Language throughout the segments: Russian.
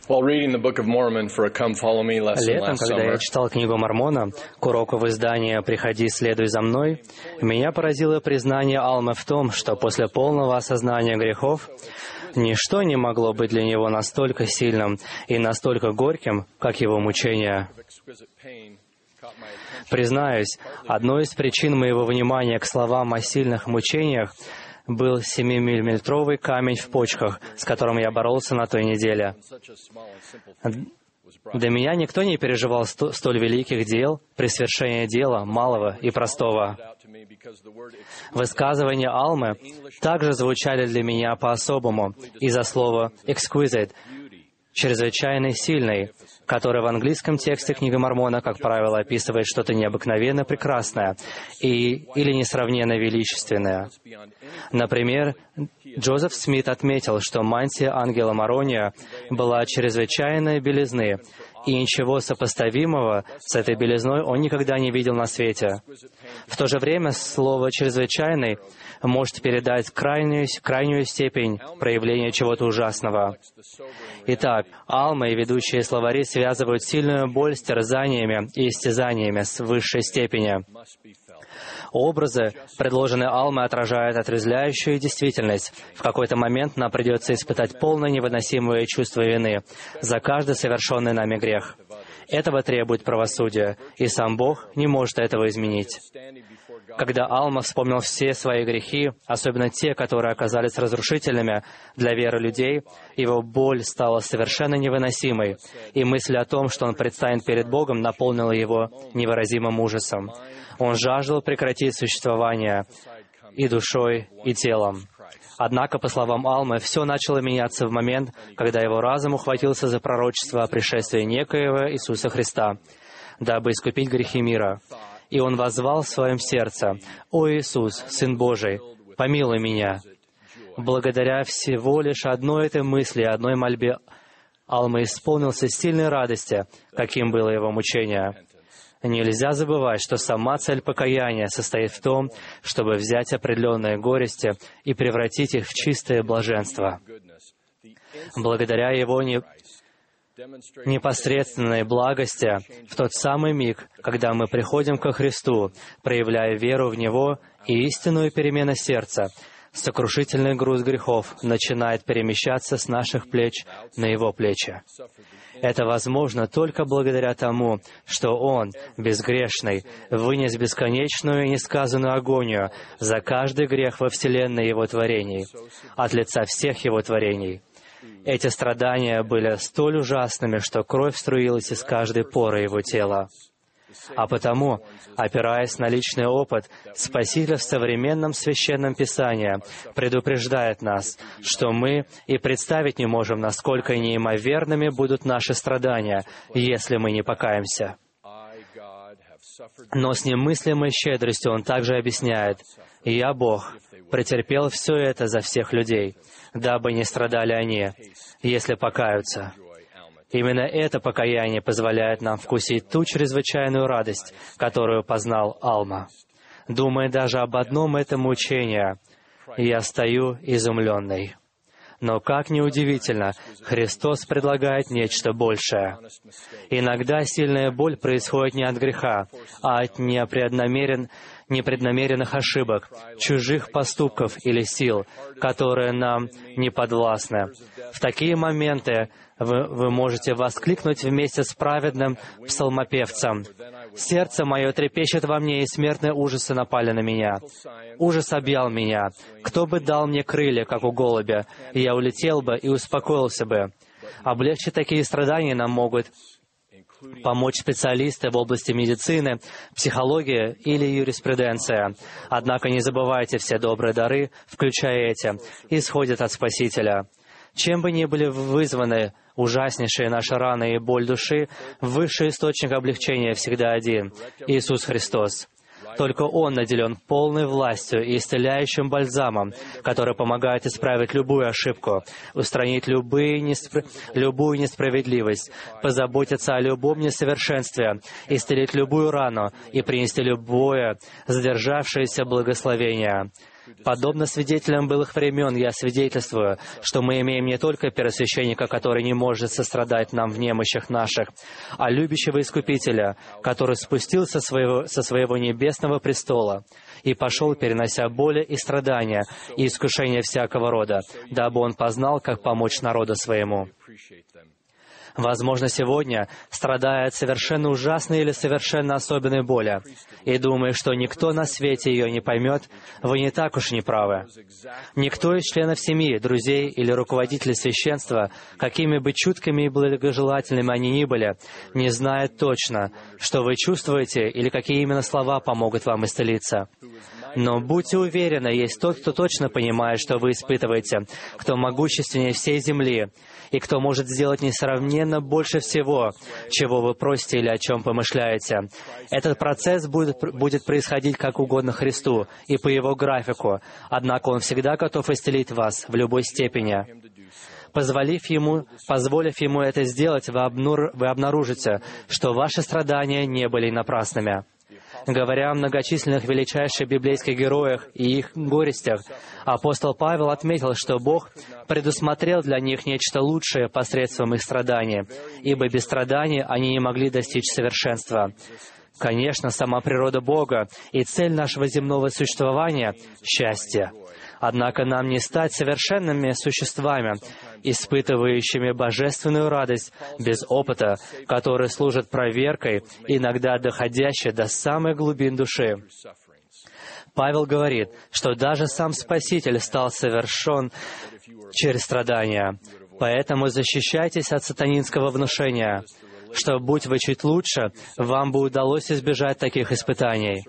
While reading the Book of Mormon for a Come Follow Me lesson Летом, last когда summer, я читал книгу Мормона к уроку в издании «Приходи, следуй за мной», меня поразило признание Алмы в том, что после полного осознания грехов ничто не могло быть для него настолько сильным и настолько горьким, как его мучения. Признаюсь, одной из причин моего внимания к словам о сильных мучениях был 7-миллиметровый камень в почках, с которым я боролся на той неделе. До меня никто не переживал столь великих дел при свершении дела малого и простого. Высказывания Алмы также звучали для меня по-особому из-за слова «exquisite», чрезвычайно сильный, который в английском тексте книги Мормона, как правило, описывает что-то необыкновенно прекрасное или несравненно величественное. Например, Джозеф Смит отметил, что мантия ангела Морония была чрезвычайной белизны, и ничего сопоставимого с этой белизной он никогда не видел на свете. В то же время слово «чрезвычайный» может передать крайнюю степень проявления чего-то ужасного. Итак, Алма и ведущие словари связывают сильную боль с терзаниями и истязаниями с высшей степени. Образы, предложенные Алмой, отражают отрезвляющую действительность. В какой-то момент нам придется испытать полное невыносимое чувство вины за каждый совершенный нами грех. Этого требует правосудие, и сам Бог не может этого изменить. Когда Алма вспомнил все свои грехи, особенно те, которые оказались разрушительными для веры людей, его боль стала совершенно невыносимой, и мысль о том, что он предстанет перед Богом, наполнила его невыразимым ужасом. Он жаждал прекратить существование и душой, и телом. Однако, по словам Алмы, все начало меняться в момент, когда его разум ухватился за пророчество о пришествии некоего Иисуса Христа, дабы искупить грехи мира. И он воззвал в своем сердце: «О Иисус, Сын Божий, помилуй меня». Благодаря всего лишь одной этой мысли, одной мольбе Алма исполнился сильной радости, каким было его мучение. Нельзя забывать, что сама цель покаяния состоит в том, чтобы взять определенные горести и превратить их в чистое блаженство. Благодаря его непосредственной благости, в тот самый миг, когда мы приходим ко Христу, проявляя веру в Него и истинную перемену сердца, сокрушительный груз грехов начинает перемещаться с наших плеч на Его плечи. Это возможно только благодаря тому, что Он, безгрешный, вынес бесконечную и несказанную агонию за каждый грех во вселенной Его творений, от лица всех Его творений. Эти страдания были столь ужасными, что кровь струилась из каждой поры Его тела. А потому, опираясь на личный опыт, Спаситель в современном Священном Писании предупреждает нас, что мы и представить не можем, насколько неимоверными будут наши страдания, если мы не покаемся. Но с немыслимой щедростью Он также объясняет: «Я, Бог, претерпел все это за всех людей, дабы не страдали они, если покаются». Именно это покаяние позволяет нам вкусить ту чрезвычайную радость, которую познал Алма. Думая даже об одном этом мучении, я стою изумленный. Но, как ни удивительно, Христос предлагает нечто большее. Иногда сильная боль происходит не от греха, а от непреднамеренных ошибок, чужих поступков или сил, которые нам не подвластны. В такие моменты вы можете воскликнуть вместе с праведным псалмопевцем: «Сердце мое трепещет во мне, и смертные ужасы напали на меня. Ужас объял меня. Кто бы дал мне крылья, как у голубя, и я улетел бы и успокоился бы». Облегчить такие страдания нам могут помочь специалисты в области медицины, психологии или юриспруденции. Однако не забывайте, все добрые дары, включая эти, исходят от Спасителя. Чем бы ни были вызваны ужаснейшие наши раны и боль души, высший источник облегчения всегда один — Иисус Христос. Только Он наделен полной властью и исцеляющим бальзамом, который помогает исправить любую ошибку, устранить любую несправедливость, позаботиться о любом несовершенстве, исцелить любую рану и принести любое задержавшееся благословение. Подобно свидетелям былых времен, я свидетельствую, что мы имеем не только первосвященника, который не может сострадать нам в немощах наших, а любящего Искупителя, который спустился со своего небесного престола и пошел, перенося боли и страдания, и искушения всякого рода, дабы Он познал, как помочь народу Своему. Возможно, сегодня, страдая от совершенно ужасной или совершенно особенной боли, и думая, что никто на свете ее не поймет, вы не так уж неправы. Никто из членов семьи, друзей или руководителей священства, какими бы чуткими и благожелательными они ни были, не знает точно, что вы чувствуете или какие именно слова помогут вам исцелиться. Но будьте уверены, есть тот, кто точно понимает, что вы испытываете, кто могущественнее всей земли, и кто может сделать несравненно больше всего, чего вы просите или о чем помышляете. Этот процесс будет происходить как угодно Христу и по Его графику, однако Он всегда готов исцелить вас в любой степени. Позволив Ему это сделать, вы обнаружите, что ваши страдания не были напрасными. Говоря о многочисленных величайших библейских героях и их горестях, апостол Павел отметил, что Бог предусмотрел для них нечто лучшее посредством их страданий, ибо без страданий они не могли достичь совершенства. Конечно, сама природа Бога и цель нашего земного существования — счастье. Однако нам не стать совершенными существами, испытывающими божественную радость без опыта, который служит проверкой, иногда доходящей до самых глубин души. Павел говорит, что даже сам Спаситель стал совершен через страдания. Поэтому защищайтесь от сатанинского внушения, что, будь вы чуть лучше, вам бы удалось избежать таких испытаний.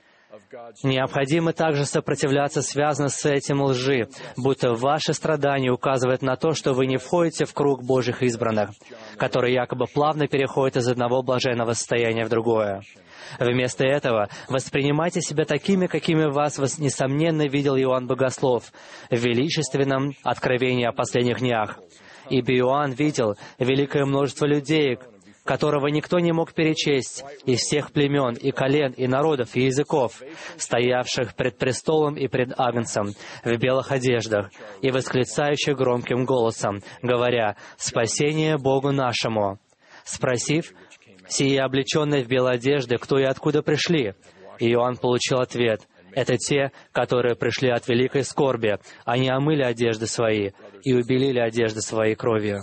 Необходимо также сопротивляться связанно с этим лжи, будто ваши страдания указывают на то, что вы не входите в круг Божьих избранных, которые якобы плавно переходят из одного блаженного состояния в другое. Вместо этого воспринимайте себя такими, какими вас, несомненно, видел Иоанн Богослов в величественном откровении о последних днях. Ибо Иоанн видел великое множество людей, которого никто не мог перечесть, из всех племен, и колен, и народов, и языков, стоявших пред престолом и пред Агнцем, в белых одеждах, и восклицающих громким голосом, говоря: «Спасение Богу нашему!» Спросив, сие облеченные в белые одежды, кто и откуда пришли, Иоанн получил ответ: это те, которые пришли от великой скорби. Они омыли одежды свои и убелили одежды своей кровью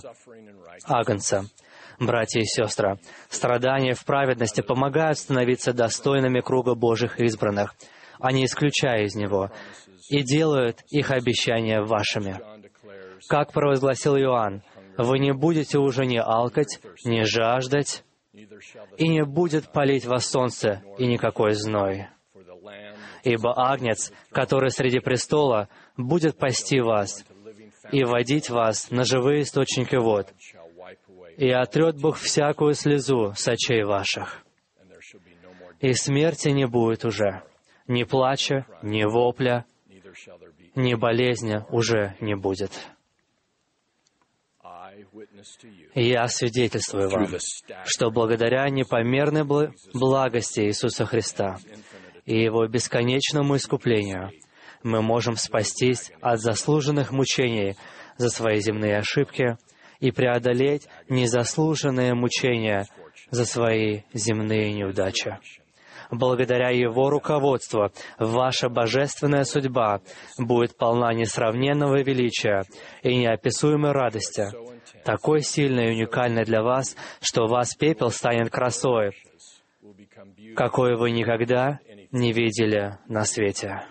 Агнца. Братья и сестры, страдания в праведности помогают становиться достойными круга Божьих избранных, а не исключая из него, и делают их обещания вашими. Как провозгласил Иоанн, вы не будете уже ни алкать, ни жаждать, и не будет палить вас солнце и никакой зной. Ибо Агнец, который среди престола, будет пасти вас и водить вас на живые источники вод, и отрет Бог всякую слезу с очей ваших. И смерти не будет уже, ни плача, ни вопля, ни болезни уже не будет. Я свидетельствую вам, что благодаря непомерной благости Иисуса Христа и Его бесконечному искуплению мы можем спастись от заслуженных мучений за свои земные ошибки и преодолеть незаслуженные мучения за свои земные неудачи. Благодаря Его руководству ваша божественная судьба будет полна несравненного величия и неописуемой радости, такой сильной и уникальной для вас, что вас пепел станет красой, какой вы никогда не видели на свете.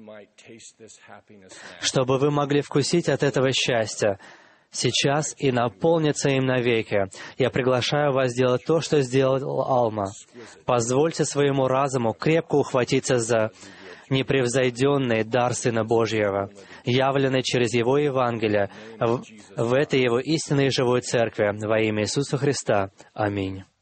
Чтобы вы могли вкусить от этого счастья сейчас и наполниться им навеки, я приглашаю вас сделать то, что сделал Алма. Позвольте своему разуму крепко ухватиться за непревзойденный дар Сына Божьего, явленный через Его Евангелие в этой Его истинной и живой Церкви во имя Иисуса Христа. Аминь.